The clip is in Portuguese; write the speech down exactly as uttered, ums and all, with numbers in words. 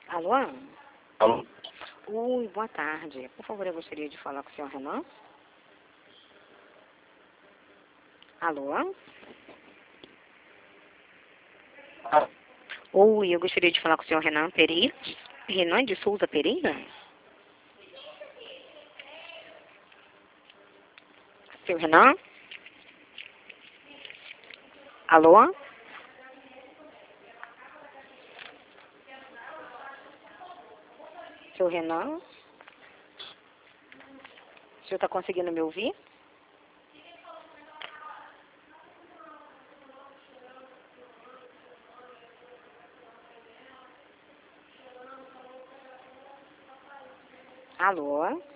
Alô? Alô? Oi, boa tarde. Por favor, eu gostaria de falar com o senhor Renan. Alô? Ah, Oi, eu gostaria de falar com o senhor Renan Pereira. Renan de Souza Pereira? Seu Renan? Alô? Seu Renan? O senhor está conseguindo me ouvir? Alô?